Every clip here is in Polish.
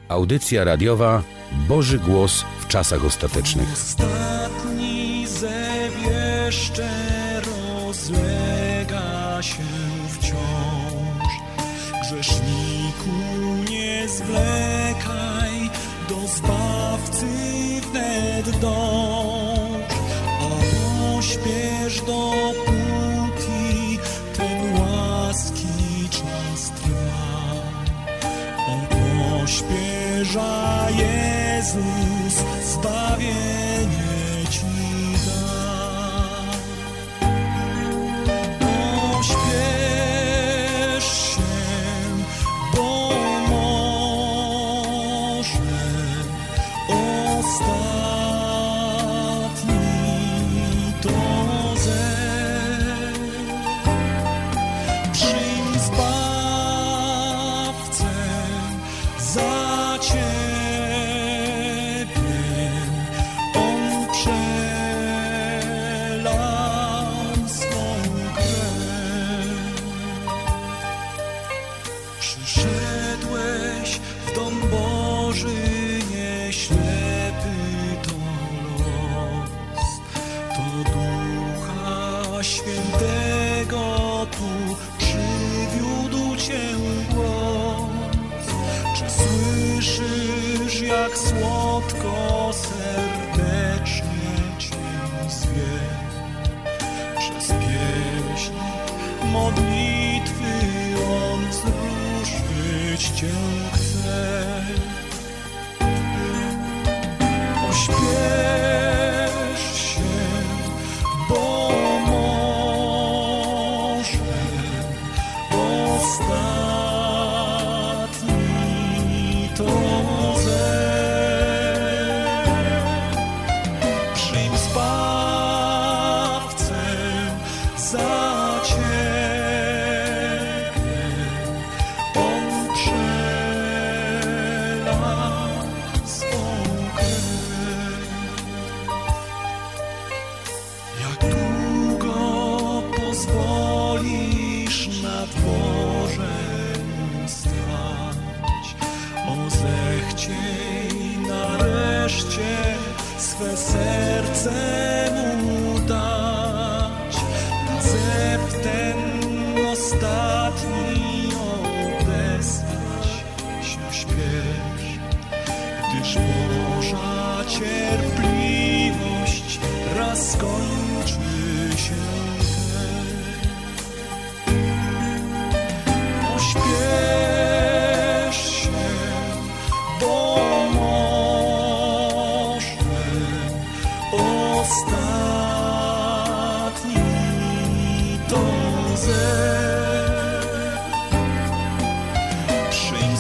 Audycja radiowa Boży Głos w czasach ostatecznych. Ostatni zew jeszcze rozlega się wciąż. Grzeszniku, nie zwlekaj, do Zbawcy wnet dąż, a pośpiesz dopóki ten łaski czas trwa. Pośpiesza Jezus, zbawienie Ci da. Pośpiesz się, bo może ostatni to zew. Przyjm Zbawcę za Ciebie, On przelał swą krew. Przyszedłeś w dom Boży, nie ślepy to los, to Ducha Świętego tu przywiódł Cię głos. Czy słyszysz, jak słodko serdecznie Cię zwie? Przez pieśń modlitwy On wzruszyć Cię chce. Pośpiesz się, bo może ostatni to zew. Przyjm Zbawcę za Ciebie, On przelał swą krew. Jak długo pozwolisz na dworze stać? O, zechciej nareszcie swe serce Mu dać. Na zew ten ostatni odesłać się śpiesz, gdyż Boża cierpliwość raz skończy się. Pośpiesz się, bo może ostatni to zew. Przyjm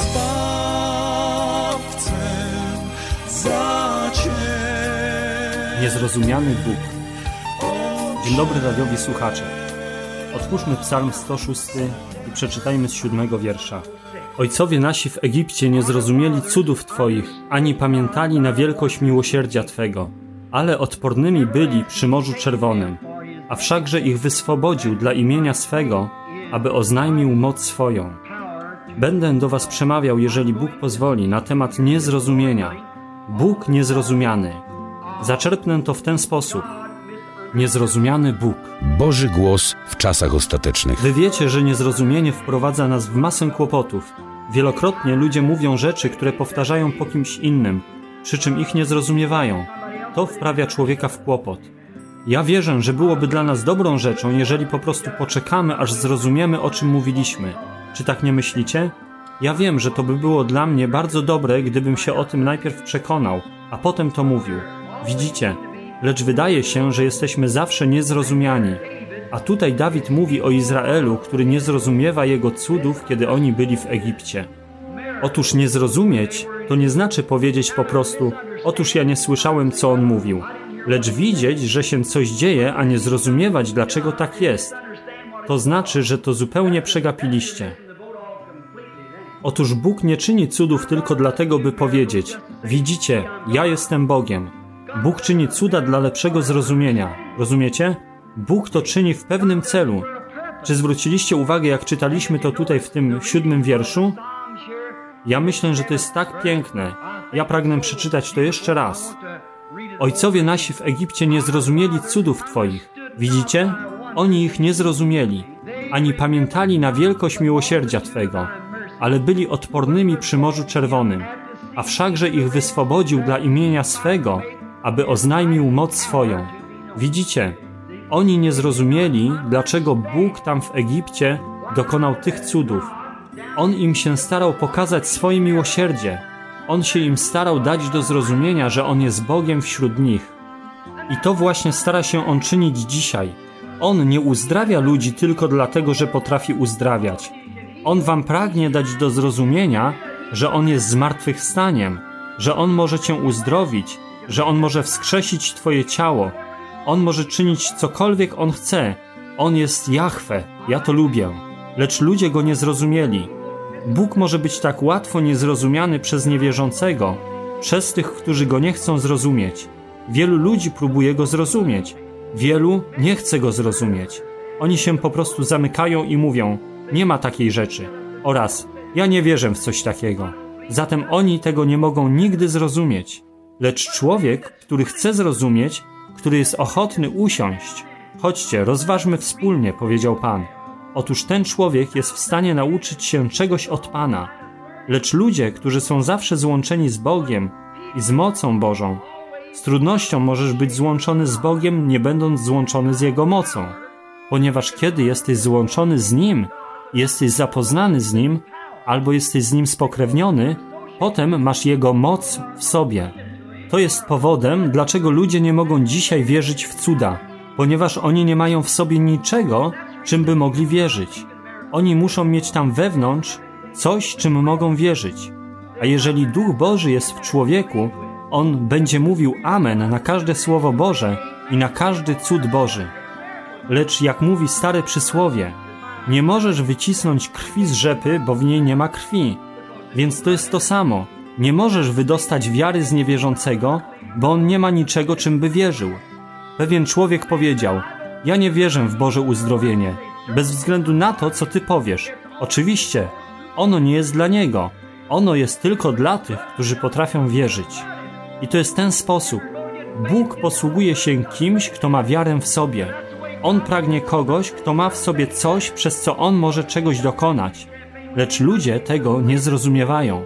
Zbawcę za Ciebie. Niezrozumiany Bóg. Dzień dobry radiowi słuchacze. Otwórzmy Psalm 106 i przeczytajmy z 7 wiersza. Ojcowie nasi w Egipcie nie zrozumieli cudów Twoich, ani pamiętali na wielkość miłosierdzia Twego, ale odpornymi byli przy Morzu Czerwonym. A wszakże ich wyswobodził dla imienia swego, aby oznajmił moc swoją. Będę do was przemawiał, jeżeli Bóg pozwoli, na temat niezrozumienia. Bóg niezrozumiany. Zaczerpnę to w ten sposób. Niezrozumiany Bóg. Boży Głos w czasach ostatecznych. Wy wiecie, że niezrozumienie wprowadza nas w masę kłopotów. Wielokrotnie ludzie mówią rzeczy, które powtarzają po kimś innym, przy czym ich nie zrozumiewają. To wprawia człowieka w kłopot. Ja wierzę, że byłoby dla nas dobrą rzeczą, jeżeli po prostu poczekamy, aż zrozumiemy, o czym mówiliśmy. Czy tak nie myślicie? Ja wiem, że to by było dla mnie bardzo dobre, gdybym się o tym najpierw przekonał, a potem to mówił. Widzicie? Lecz wydaje się, że jesteśmy zawsze niezrozumiani. A tutaj Dawid mówi o Izraelu, który nie zrozumiewa jego cudów, kiedy oni byli w Egipcie. Otóż nie zrozumieć to nie znaczy powiedzieć po prostu: otóż ja nie słyszałem, co on mówił. Lecz widzieć, że się coś dzieje, a nie zrozumiewać, dlaczego tak jest. To znaczy, że to zupełnie przegapiliście. Otóż Bóg nie czyni cudów tylko dlatego, by powiedzieć: widzicie, ja jestem Bogiem. Bóg czyni cuda dla lepszego zrozumienia. Rozumiecie? Bóg to czyni w pewnym celu. Czy zwróciliście uwagę, jak czytaliśmy to tutaj w tym 7 wierszu? Ja myślę, że to jest tak piękne. Ja pragnę przeczytać to jeszcze raz. Ojcowie nasi w Egipcie nie zrozumieli cudów Twoich. Widzicie? Oni ich nie zrozumieli, ani pamiętali na wielkość miłosierdzia Twego, ale byli odpornymi przy Morzu Czerwonym, a wszakże ich wyswobodził dla imienia swego, aby oznajmił moc swoją. Widzicie? Oni nie zrozumieli, dlaczego Bóg tam w Egipcie dokonał tych cudów. On im się starał pokazać swoje miłosierdzie. On się im starał dać do zrozumienia, że On jest Bogiem wśród nich. I to właśnie stara się On czynić dzisiaj. On nie uzdrawia ludzi tylko dlatego, że potrafi uzdrawiać. On wam pragnie dać do zrozumienia, że On jest zmartwychwstaniem, że On może cię uzdrowić, że On może wskrzesić twoje ciało. On może czynić cokolwiek On chce. On jest Jahwe, ja to lubię. Lecz ludzie Go nie zrozumieli. Bóg może być tak łatwo niezrozumiany przez niewierzącego, przez tych, którzy Go nie chcą zrozumieć. Wielu ludzi próbuje Go zrozumieć. Wielu nie chce Go zrozumieć. Oni się po prostu zamykają i mówią: nie ma takiej rzeczy. Oraz: ja nie wierzę w coś takiego. Zatem oni tego nie mogą nigdy zrozumieć. Lecz człowiek, który chce zrozumieć, który jest ochotny usiąść, chodźcie, rozważmy wspólnie, powiedział Pan. Otóż ten człowiek jest w stanie nauczyć się czegoś od Pana. Lecz ludzie, którzy są zawsze złączeni z Bogiem i z mocą Bożą, z trudnością możesz być złączony z Bogiem, nie będąc złączony z Jego mocą. Ponieważ kiedy jesteś złączony z Nim, jesteś zapoznany z Nim, albo jesteś z Nim spokrewniony, potem masz Jego moc w sobie. To jest powodem, dlaczego ludzie nie mogą dzisiaj wierzyć w cuda, ponieważ oni nie mają w sobie niczego, czym by mogli wierzyć. Oni muszą mieć tam wewnątrz coś, czym mogą wierzyć. A jeżeli Duch Boży jest w człowieku, on będzie mówił amen na każde słowo Boże i na każdy cud Boży. Lecz jak mówi stare przysłowie, nie możesz wycisnąć krwi z rzepy, bo w niej nie ma krwi. Więc to jest to samo. Nie możesz wydostać wiary z niewierzącego, bo on nie ma niczego, czym by wierzył. Pewien człowiek powiedział: ja nie wierzę w Boże uzdrowienie, bez względu na to, co ty powiesz. Oczywiście, ono nie jest dla niego. Ono jest tylko dla tych, którzy potrafią wierzyć. I to jest ten sposób. Bóg posługuje się kimś, kto ma wiarę w sobie. On pragnie kogoś, kto ma w sobie coś, przez co on może czegoś dokonać. Lecz ludzie tego nie zrozumiewają.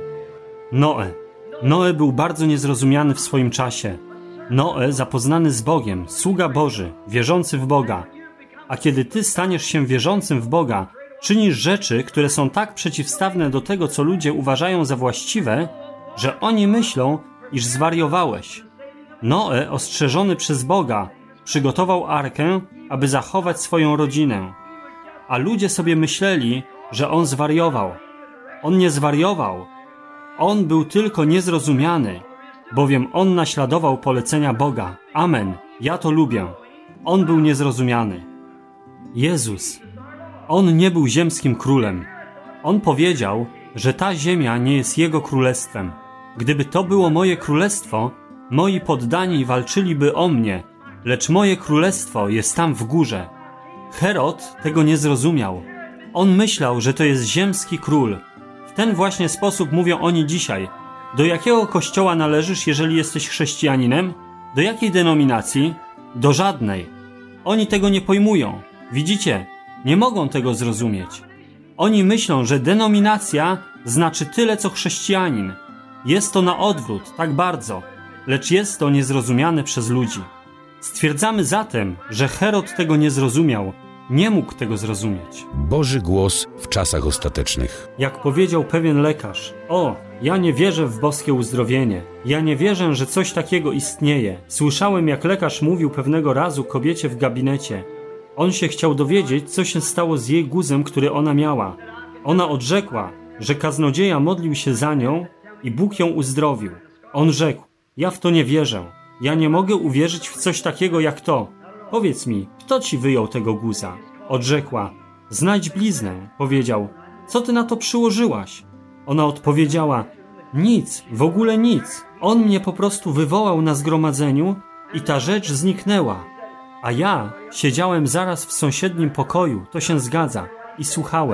Noe był bardzo niezrozumiany w swoim czasie. Noe zapoznany z Bogiem, sługa Boży, wierzący w Boga. A kiedy ty staniesz się wierzącym w Boga, czynisz rzeczy, które są tak przeciwstawne do tego, co ludzie uważają za właściwe, że oni myślą, iż zwariowałeś. Noe, ostrzeżony przez Boga, przygotował arkę, aby zachować swoją rodzinę. A ludzie sobie myśleli, że on zwariował. On nie zwariował. On był tylko niezrozumiany, bowiem on naśladował polecenia Boga. Amen. Ja to lubię. On był niezrozumiany. Jezus. On nie był ziemskim królem. On powiedział, że ta ziemia nie jest Jego królestwem. Gdyby to było moje królestwo, moi poddani walczyliby o mnie, lecz moje królestwo jest tam w górze. Herod tego nie zrozumiał. On myślał, że to jest ziemski król. W ten właśnie sposób mówią oni dzisiaj. Do jakiego kościoła należysz, jeżeli jesteś chrześcijaninem? Do jakiej denominacji? Do żadnej. Oni tego nie pojmują. Widzicie? Nie mogą tego zrozumieć. Oni myślą, że denominacja znaczy tyle, co chrześcijanin. Jest to na odwrót, tak bardzo, lecz jest to niezrozumiane przez ludzi. Stwierdzamy zatem, że Herod tego nie zrozumiał, nie mógł tego zrozumieć. Boży głos w czasach ostatecznych. Jak powiedział pewien lekarz: ja nie wierzę w boskie uzdrowienie. Ja nie wierzę, że coś takiego istnieje. Słyszałem, jak lekarz mówił pewnego razu kobiecie w gabinecie. On się chciał dowiedzieć, co się stało z jej guzem, który ona miała. Ona odrzekła, że kaznodzieja modlił się za nią i Bóg ją uzdrowił. On rzekł: ja w to nie wierzę. Ja nie mogę uwierzyć w coś takiego jak to. Powiedz mi, kto ci wyjął tego guza? Odrzekła: znajdź bliznę. Powiedział: co ty na to przyłożyłaś? Ona odpowiedziała: nic, w ogóle nic. On mnie po prostu wywołał na zgromadzeniu i ta rzecz zniknęła. A ja siedziałem zaraz w sąsiednim pokoju, to się zgadza, i słuchałem.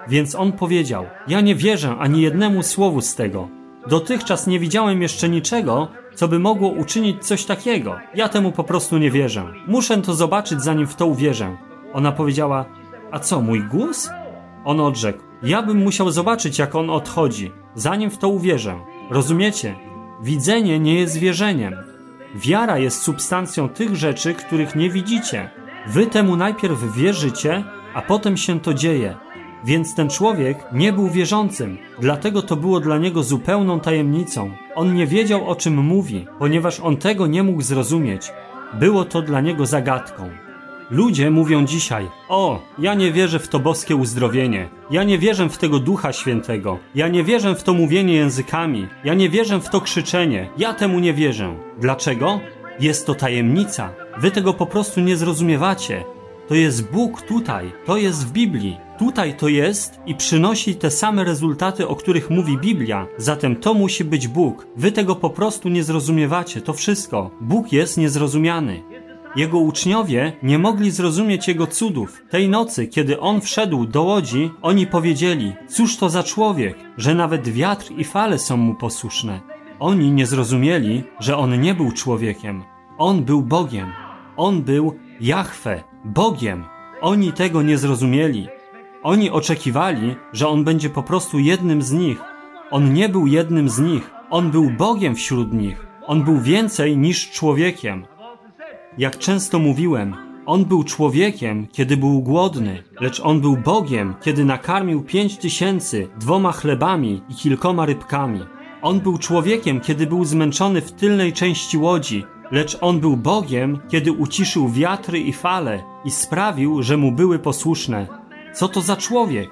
Więc on powiedział: ja nie wierzę ani jednemu słowu z tego. Dotychczas nie widziałem jeszcze niczego, co by mogło uczynić coś takiego. Ja temu po prostu nie wierzę. Muszę to zobaczyć, zanim w to uwierzę. Ona powiedziała: a co, mój głos? On odrzekł: ja bym musiał zobaczyć, jak on odchodzi, zanim w to uwierzę. Rozumiecie? Widzenie nie jest wierzeniem. Wiara jest substancją tych rzeczy, których nie widzicie. Wy temu najpierw wierzycie, a potem się to dzieje. Więc ten człowiek nie był wierzącym, dlatego to było dla niego zupełną tajemnicą. On nie wiedział, o czym mówi, ponieważ on tego nie mógł zrozumieć. Było to dla niego zagadką. Ludzie mówią dzisiaj: o, ja nie wierzę w to boskie uzdrowienie, ja nie wierzę w tego Ducha Świętego, ja nie wierzę w to mówienie językami, ja nie wierzę w to krzyczenie, ja temu nie wierzę. Dlaczego? Jest to tajemnica. Wy tego po prostu nie zrozumiewacie. To jest Bóg tutaj, to jest w Biblii. Tutaj to jest i przynosi te same rezultaty, o których mówi Biblia. Zatem to musi być Bóg. Wy tego po prostu nie zrozumiewacie, to wszystko. Bóg jest niezrozumiany. Jego uczniowie nie mogli zrozumieć Jego cudów. Tej nocy, kiedy On wszedł do łodzi, oni powiedzieli: cóż to za człowiek, że nawet wiatr i fale są Mu posłuszne. Oni nie zrozumieli, że On nie był człowiekiem. On był Bogiem. On był Jahwe, Bogiem. Oni tego nie zrozumieli. Oni oczekiwali, że On będzie po prostu jednym z nich. On nie był jednym z nich. On był Bogiem wśród nich. On był więcej niż człowiekiem. Jak często mówiłem, On był człowiekiem, kiedy był głodny, lecz On był Bogiem, kiedy nakarmił 5000 2 chlebami i kilkoma rybkami. On był człowiekiem, kiedy był zmęczony w tylnej części łodzi, lecz On był Bogiem, kiedy uciszył wiatry i fale i sprawił, że Mu były posłuszne. Co to za człowiek?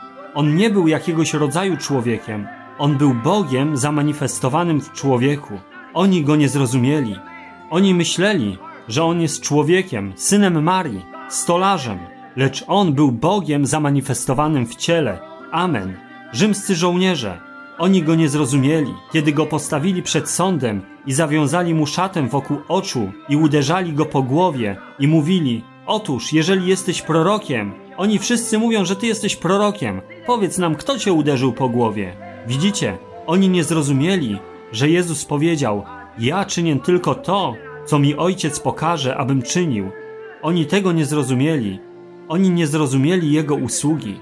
On nie był jakiegoś rodzaju człowiekiem. On był Bogiem zamanifestowanym w człowieku. Oni Go nie zrozumieli. Oni myśleli, że On jest człowiekiem, synem Marii, stolarzem, lecz On był Bogiem zamanifestowanym w ciele. Amen. Rzymscy żołnierze. Oni Go nie zrozumieli, kiedy Go postawili przed sądem i zawiązali Mu szatę wokół oczu i uderzali Go po głowie i mówili: otóż, jeżeli jesteś prorokiem, oni wszyscy mówią, że Ty jesteś prorokiem. Powiedz nam, kto Cię uderzył po głowie. Widzicie, oni nie zrozumieli, że Jezus powiedział: ja czynię tylko to, co mi Ojciec pokaże, abym czynił. Oni tego nie zrozumieli. Oni nie zrozumieli Jego usługi.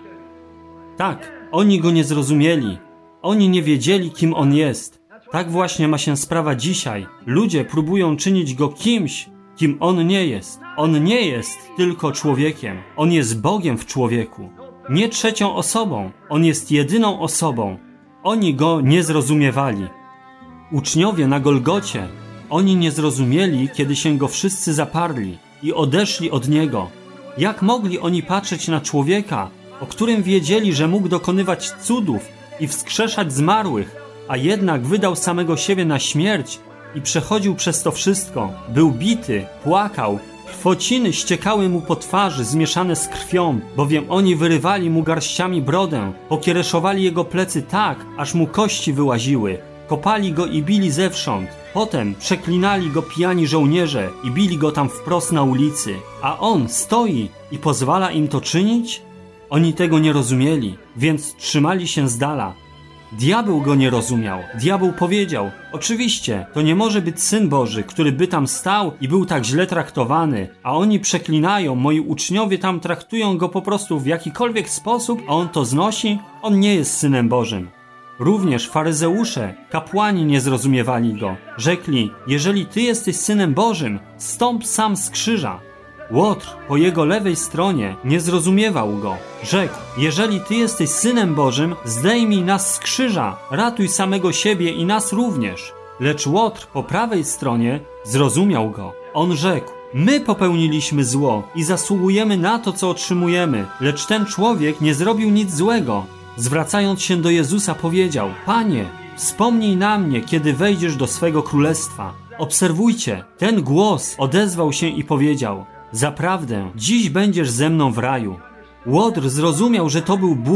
Tak, oni Go nie zrozumieli. Oni nie wiedzieli, kim On jest. Tak właśnie ma się sprawa dzisiaj. Ludzie próbują czynić Go kimś, kim On nie jest. On nie jest tylko człowiekiem. On jest Bogiem w człowieku. Nie trzecią osobą. On jest jedyną osobą. Oni Go nie zrozumiewali. Uczniowie na Golgocie, oni nie zrozumieli, kiedy się Go wszyscy zaparli i odeszli od Niego. Jak mogli oni patrzeć na człowieka, o którym wiedzieli, że mógł dokonywać cudów i wskrzeszać zmarłych, a jednak wydał samego siebie na śmierć i przechodził przez to wszystko. Był bity, płakał, krwociny ściekały mu po twarzy zmieszane z krwią, bowiem oni wyrywali mu garściami brodę, pokiereszowali jego plecy tak, aż mu kości wyłaziły, kopali go i bili zewsząd. Potem przeklinali go pijani żołnierze i bili go tam wprost na ulicy. A on stoi i pozwala im to czynić? Oni tego nie rozumieli, więc trzymali się z dala. Diabeł go nie rozumiał. Diabeł powiedział: oczywiście, to nie może być Syn Boży, który by tam stał i był tak źle traktowany, a oni przeklinają, moi uczniowie tam traktują go po prostu w jakikolwiek sposób, a on to znosi? On nie jest Synem Bożym. Również faryzeusze, kapłani nie zrozumiewali go. Rzekli: jeżeli Ty jesteś Synem Bożym, zstąp sam z krzyża. Łotr po jego lewej stronie nie zrozumiewał go. Rzekł: jeżeli Ty jesteś Synem Bożym, zdejmij nas z krzyża, ratuj samego siebie i nas również. Lecz Łotr po prawej stronie zrozumiał go. On rzekł: my popełniliśmy zło i zasługujemy na to, co otrzymujemy, lecz ten człowiek nie zrobił nic złego. Zwracając się do Jezusa, powiedział: Panie, wspomnij na mnie, kiedy wejdziesz do swego królestwa. Obserwujcie, ten głos odezwał się i powiedział: zaprawdę, dziś będziesz ze mną w raju. Łotr zrozumiał, że to był Bóg.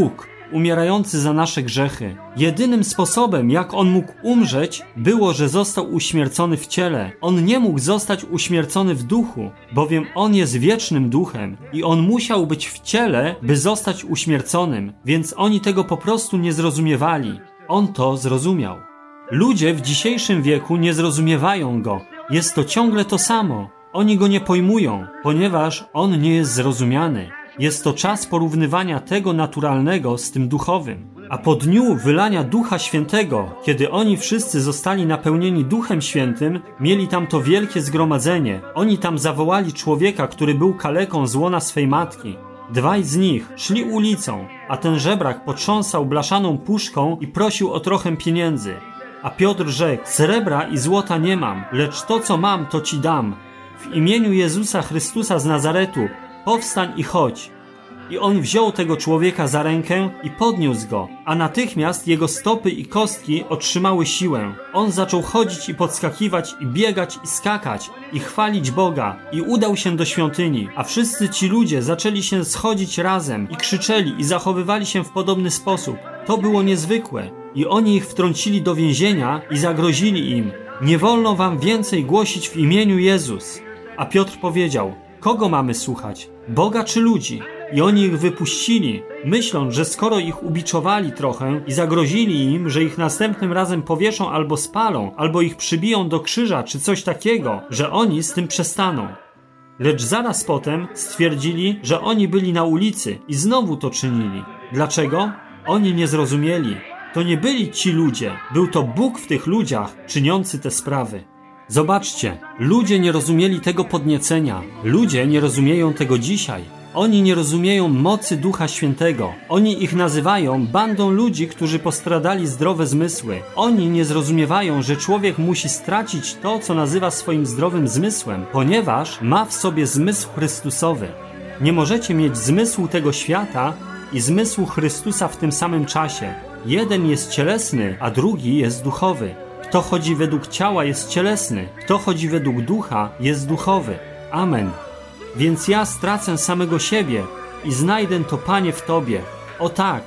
umierający za nasze grzechy. Jedynym sposobem, jak On mógł umrzeć, było, że został uśmiercony w ciele. On nie mógł zostać uśmiercony w duchu, bowiem On jest wiecznym duchem i On musiał być w ciele, by zostać uśmierconym, więc oni tego po prostu nie zrozumiewali. On to zrozumiał. Ludzie w dzisiejszym wieku nie zrozumiewają Go. Jest to ciągle to samo. Oni Go nie pojmują, ponieważ On nie jest zrozumiany. Jest to czas porównywania tego naturalnego z tym duchowym. A po dniu wylania Ducha Świętego, kiedy oni wszyscy zostali napełnieni Duchem Świętym, mieli tam to wielkie zgromadzenie. Oni tam zawołali człowieka, który był kaleką z łona swej matki. 2 z nich szli ulicą, a ten żebrak potrząsał blaszaną puszką i prosił o trochę pieniędzy. A Piotr rzekł: srebra i złota nie mam, lecz to, co mam, to ci dam. W imieniu Jezusa Chrystusa z Nazaretu powstań i chodź. I on wziął tego człowieka za rękę i podniósł go, a natychmiast jego stopy i kostki otrzymały siłę. On zaczął chodzić i podskakiwać i biegać i skakać i chwalić Boga i udał się do świątyni, a wszyscy ci ludzie zaczęli się schodzić razem i krzyczeli i zachowywali się w podobny sposób. To było niezwykłe i oni ich wtrącili do więzienia i zagrozili im: nie wolno wam więcej głosić w imieniu Jezus. A Piotr powiedział: kogo mamy słuchać? Boga czy ludzi? I oni ich wypuścili, myśląc, że skoro ich ubiczowali trochę i zagrozili im, że ich następnym razem powieszą albo spalą, albo ich przybiją do krzyża czy coś takiego, że oni z tym przestaną. Lecz zaraz potem stwierdzili, że oni byli na ulicy i znowu to czynili. Dlaczego? Oni nie zrozumieli. To nie byli ci ludzie, był to Bóg w tych ludziach czyniący te sprawy. Zobaczcie, ludzie nie rozumieli tego podniecenia. Ludzie nie rozumieją tego dzisiaj. Oni nie rozumieją mocy Ducha Świętego. Oni ich nazywają bandą ludzi, którzy postradali zdrowe zmysły. Oni nie zrozumiewają, że człowiek musi stracić to, co nazywa swoim zdrowym zmysłem, ponieważ ma w sobie zmysł Chrystusowy. Nie możecie mieć zmysłu tego świata i zmysłu Chrystusa w tym samym czasie. Jeden jest cielesny, a drugi jest duchowy. Kto chodzi według ciała, jest cielesny. Kto chodzi według ducha, jest duchowy. Amen. Więc ja stracę samego siebie i znajdę to, Panie, w Tobie. O tak.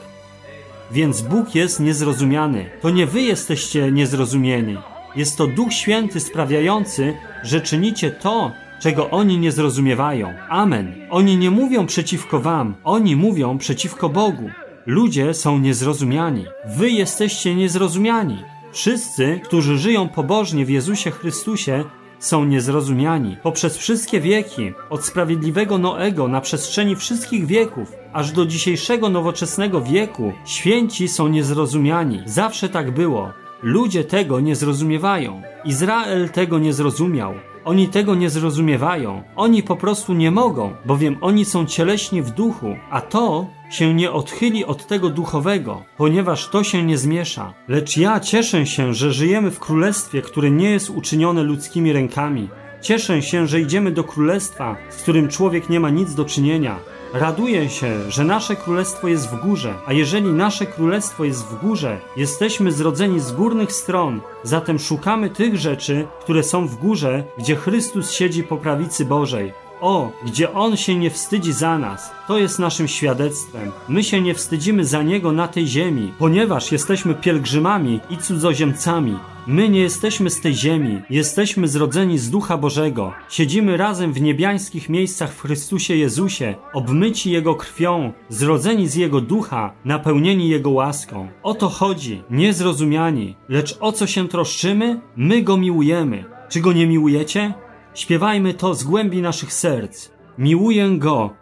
Więc Bóg jest niezrozumiany. To nie wy jesteście niezrozumieni. Jest to Duch Święty sprawiający, że czynicie to, czego oni nie zrozumiewają. Amen. Oni nie mówią przeciwko wam. Oni mówią przeciwko Bogu. Ludzie są niezrozumiani. Wy jesteście niezrozumiani. Wszyscy, którzy żyją pobożnie w Jezusie Chrystusie, są niezrozumiani. Poprzez wszystkie wieki, od sprawiedliwego Noego na przestrzeni wszystkich wieków, aż do dzisiejszego nowoczesnego wieku, święci są niezrozumiani. Zawsze tak było. Ludzie tego nie zrozumiewają. Izrael tego nie zrozumiał. Oni tego nie zrozumiewają. Oni po prostu nie mogą, bowiem oni są cieleśni w duchu, a to się nie odchyli od tego duchowego, ponieważ to się nie zmiesza. Lecz ja cieszę się, że żyjemy w królestwie, które nie jest uczynione ludzkimi rękami. Cieszę się, że idziemy do królestwa, z którym człowiek nie ma nic do czynienia. Raduję się, że nasze królestwo jest w górze, a jeżeli nasze królestwo jest w górze, jesteśmy zrodzeni z górnych stron, zatem szukamy tych rzeczy, które są w górze, gdzie Chrystus siedzi po prawicy Bożej. O, gdzie On się nie wstydzi za nas. To jest naszym świadectwem. My się nie wstydzimy za Niego na tej ziemi, ponieważ jesteśmy pielgrzymami i cudzoziemcami. My nie jesteśmy z tej ziemi, jesteśmy zrodzeni z Ducha Bożego. Siedzimy razem w niebiańskich miejscach w Chrystusie Jezusie, obmyci Jego krwią, zrodzeni z Jego Ducha, napełnieni Jego łaską. O to chodzi, niezrozumiani. Lecz o co się troszczymy? My Go miłujemy. Czy Go nie miłujecie? Śpiewajmy to z głębi naszych serc. Miłuję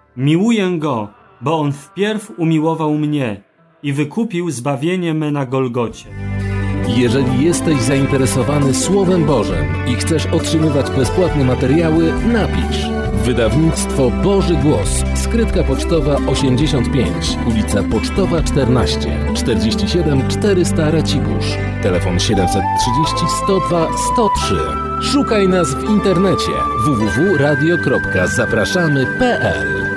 Go, bo On wpierw umiłował mnie i wykupił zbawienie me na Golgocie. Jeżeli jesteś zainteresowany Słowem Bożym i chcesz otrzymywać bezpłatne materiały, napisz. Wydawnictwo Boży Głos. Skrytka pocztowa 85, ulica Pocztowa 14, 47 400 Racibórz. Telefon 730 102 103. Szukaj nas w internecie www.radio.zapraszamy.pl